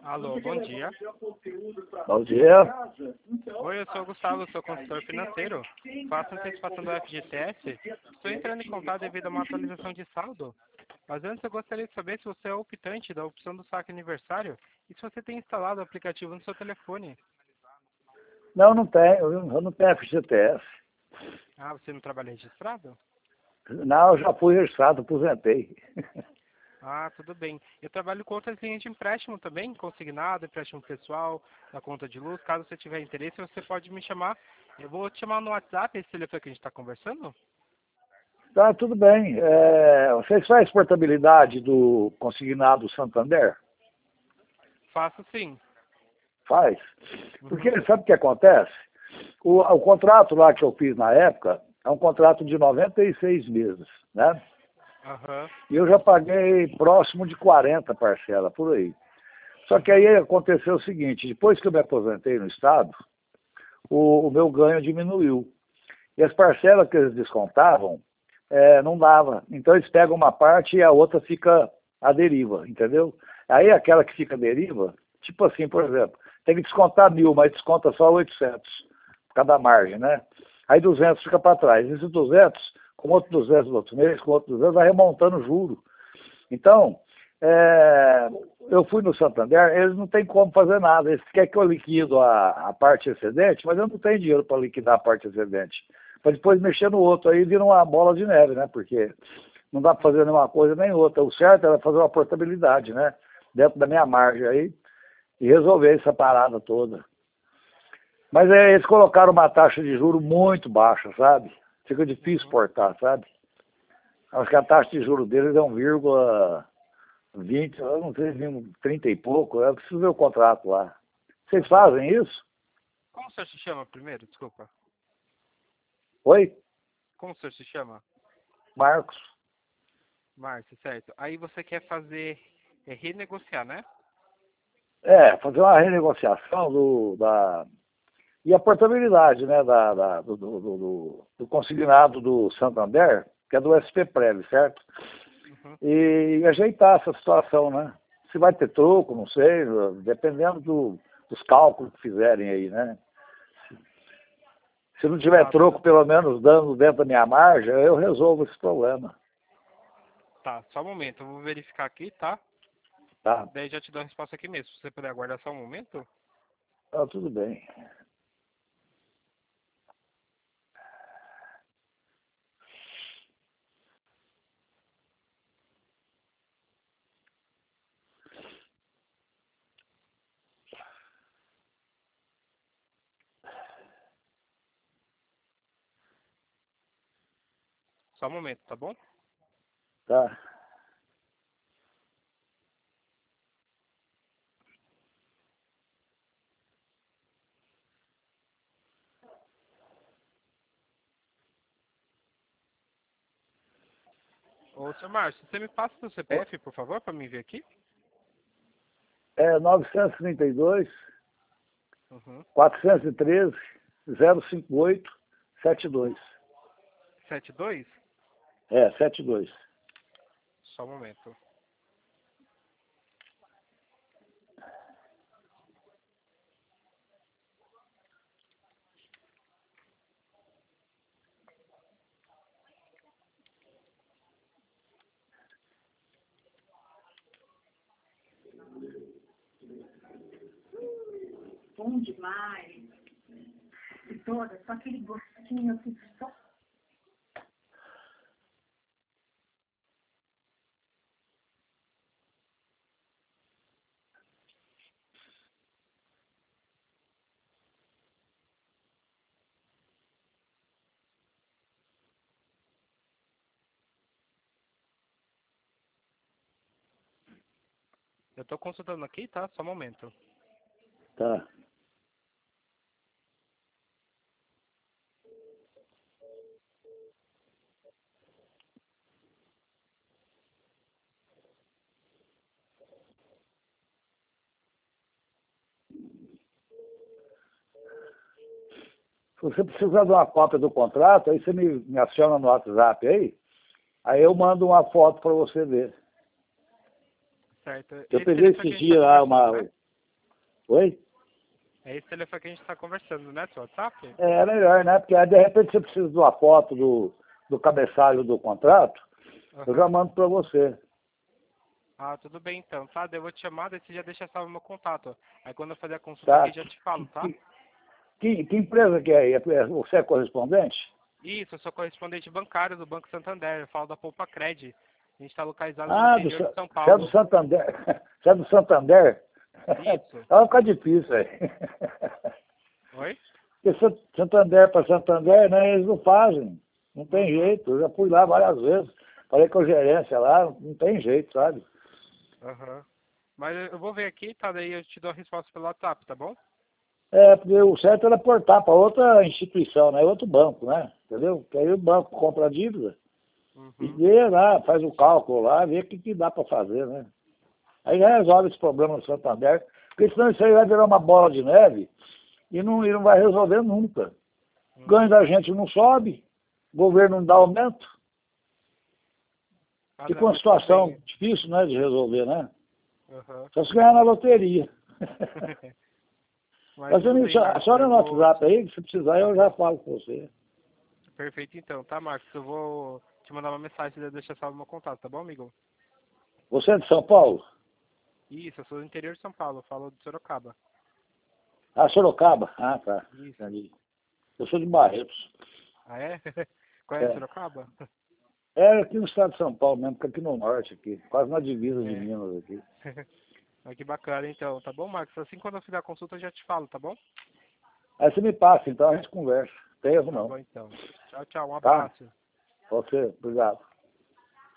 Alô, bom dia. Bom dia. Oi, eu sou o Gustavo, sou consultor financeiro. Faço antecipação do FGTS. Estou entrando em contato devido a uma atualização de saldo. Mas antes eu gostaria de saber se você é optante da opção do saque aniversário e se você tem instalado o aplicativo no seu telefone. Não, não tenho, eu não tenho FGTS. Ah, você não trabalha registrado? Não, eu já fui registrado, aposentei. Ah, tudo bem. Eu trabalho com outras linhas de empréstimo também, consignado, empréstimo pessoal, na conta de luz. Caso você tiver interesse, você pode me chamar. Eu vou te chamar no WhatsApp, esse telefone que a gente está conversando? Tá, tudo bem. Vocês fazem portabilidade do consignado Santander? Faço sim. Faz. Porque Uhum. sabe o que acontece? O contrato lá que eu fiz na época é um contrato de 96 meses, né? Aham. E eu já paguei próximo de 40 parcelas, por aí. Só que aí aconteceu o seguinte, depois que eu me aposentei no Estado, o meu ganho diminuiu. E as parcelas que eles descontavam, não dava. Então eles pegam uma parte e a outra fica à deriva, entendeu? Aí aquela que fica à deriva, tipo assim, por exemplo, tem que descontar 1.000, mas desconta só 800, por cada margem, né? Aí 200 fica para trás. Esses 200, com outro 200 no outro mês, com outro 200, vai remontando o juro. Então, eu fui no Santander, eles não têm como fazer nada. Eles querem que eu liquido a parte excedente, mas eu não tenho dinheiro para liquidar a parte excedente. Para depois mexer no outro, aí vira uma bola de neve, né? Porque não dá para fazer nenhuma coisa nem outra. O certo era fazer uma portabilidade, né? Dentro da minha margem aí, e resolver essa parada toda. Mas eles colocaram uma taxa de juros muito baixa, sabe? Fica difícil Uhum. portar, sabe? Acho que a taxa de juros deles é 1,20, eu não sei, 30 e pouco. Eu preciso ver o contrato lá. Vocês Aham. fazem isso? Como o senhor se chama primeiro? Desculpa. Oi? Como o senhor se chama? Marcos? Márcio, certo. Aí você quer fazer, renegociar, né? Fazer uma renegociação e a portabilidade, né, do consignado do Santander, que é do SP-Prev, certo? Uhum. E ajeitar essa situação, né? Se vai ter troco, não sei, dependendo dos cálculos que fizerem aí, né? Se não tiver Tá, troco, pelo menos dando dentro da minha margem, eu resolvo esse problema, tá, só um momento. Eu vou verificar aqui, tá? tá? Daí já te dou a resposta aqui mesmo. Se você puder aguardar só um momento. Tá, tudo bem. Só um momento, tá bom? Tá. Ô, seu Márcio, você me passa o seu CPF, por favor, para mim ver aqui? 932, Uhum. 413, 058, 72. 72. 72. Só um momento. Bom demais. E toda, só aquele gostinho assim, só. Eu tô consultando aqui, tá? Só um momento. Tá. Se você precisar de uma cópia do contrato, aí você me aciona no WhatsApp aí eu mando uma foto para você ver. Certo. Eu Esse peguei telefone que esses a gente tá dias lá conversando, né? Oi? É esse telefone que a gente está conversando, né? Seu WhatsApp? É melhor, né? Porque aí, de repente você precisa de uma foto do cabeçalho do contrato, eu já Aham. mando para você. Ah, tudo bem então, tá? Daí eu vou te chamar, daí você já deixa salvo meu contato. Aí quando eu fazer a consulta Tá? aqui, já te falo, tá? Que empresa que é aí? Você é correspondente? Isso, eu sou correspondente bancário do Banco Santander, eu falo da Poupa Cred. A gente está localizado no Ah, interior de São você é do Paulo. Santander? Você é do Santander? Isso. Vai ficar difícil aí. Oi? Porque Santander para Santander, né, eles não fazem. Não tem Uhum. jeito. Eu já fui lá várias vezes. Falei com a gerência lá, não tem jeito, sabe? Aham. Mas eu vou ver aqui, tá? Daí eu te dou a resposta pelo WhatsApp, tá bom? É, porque o certo era portar para outra instituição, né? Outro banco, né? Entendeu? Porque aí o banco compra a dívida e Uhum. vê lá, faz o cálculo lá, vê o que dá para fazer, né? Aí já resolve esse problema do Santander, porque senão isso aí vai virar uma bola de neve e não vai resolver nunca. O ganho Uhum. da gente não sobe, o governo não dá aumento. Ah, Fica não, uma mas tudo situação bem. difícil, né, de resolver, né? Aham. Só se ganhar na loteria. Mas Mas tudo bem, Marcos. só Eu no vou. WhatsApp aí, se precisar, eu já Aham. falo com você. Perfeito então, tá, Marcos? Eu vou te mandar uma mensagem e deixar salvo meu contato, tá bom, amigo? Você é de São Paulo? Isso, eu sou do interior de São Paulo, eu falo de Sorocaba. Ah, Sorocaba? Ah, tá. Isso. Entendi. Eu sou de Barretos. Ah, é? Conhece É. Sorocaba? É aqui no estado de São Paulo mesmo, fica aqui no norte, aqui, quase na divisa de É. Minas aqui. Mas que bacana, então. Tá bom, Marcos? Assim, quando eu fizer a consulta, eu já te falo, tá bom? Aí você me passa, então a gente conversa. Não tem erro Tá não. bom, então. Tchau, tchau. Um Tá? abraço. Você, obrigado.